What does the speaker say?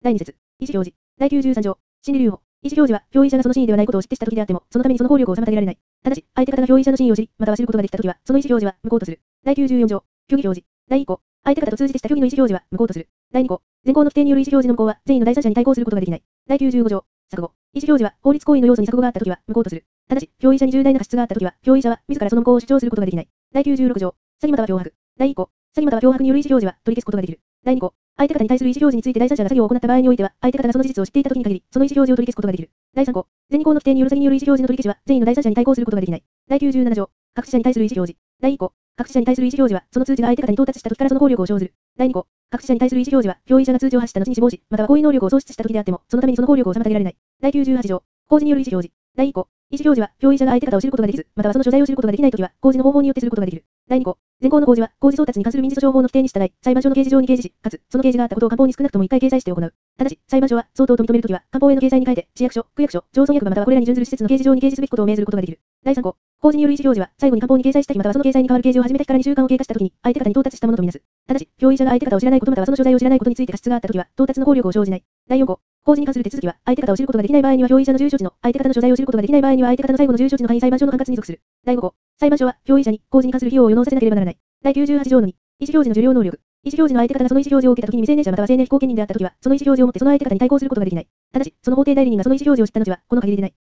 第2節。意思表示。第93条。心理留保。意思表示は、表意者がその真意ではないことを知ってしたときであっても、そのためにその効力を妨げられない。ただし、相手方が表意者の真意を知り、または知ることができたときは、その意思表示は無効とする。第94条。虚偽表示。第1項。相手方と通じてした虚偽の意思表示は無効とする。第2項。前項の規定による意思表示の無効は、善意の第三者に対抗することができない。第95条。錯誤。意思表示は、法律行為の要素に錯誤があったときは無効とする。ただし、表意者に重大な過失があったときは、表意者は自らその無効を主張することができない。第96条。詐欺または脅迫。第1項。詐欺または脅迫による意思表示は取り消すことができる。第2項。相手方に対する意思表示について第三者が詐欺を行った場合においては、相手方がその事実を知っていたときに限り、その意思表示を取り消すことができる。第3項。前2項の規定による詐欺による意思表示の取り消しは、善意の第三者に対抗することができない。第97条。隠し者に対する意思表示。第1項。隠し者に対する意思表示は、その通知が相手方に到達したときからその効力を生ずる。第2項。隠し者に対する意思表示は、表意者が通知を発した後に死亡し、または行為能力を喪失したときであっても、そのためにその効力を妨げられない。第98条。公示による意思表示。第1項。意思表示は、表意者が相手方を知ることができず、またはその所在を知ることができないときは、公示の方法によってすることができる。第2項。前項の公示は、公示送達に関する民事訴訟法の規定に従い、裁判所の掲示上に掲示し、かつ、その掲示があったことを官報に少なくとも1回掲載して行う。ただし、裁判所は、相当と認めるときは、官報への掲載に変えて、市役所、区役所、町村役場またはこれらに準ずる施設の掲示上に掲示すべきことを命ずることができる。第3項。公示による意思表示は、最後に官報に掲載した日またはその掲載に代わる掲示を始めてから2週間を経過したときに、相手方に到達したものとみなす。ただし、表意者が相手方を知らないことまたはその所在を知らないことについて過失があったときは、到達の効力を生じない。第4項。公示に関する手続きは、相手方を知ることができない場合には表意者の重処置の、相手方の所在を知ることができない場合には相手方の最後の重処置の範囲裁判所の管轄に属する。第5項。裁判所は、表意者に、公示に関する費用を予納させなければならない。第98条の2。意思表示の受領能力。意思表示の相手方がその意思表示を受けたときに未成年者または成年非後見人であったときは、その意思表示をもってその相手方に対抗することができない。ただし、その法定代理人がその意思表示を知った後は、この限りでない。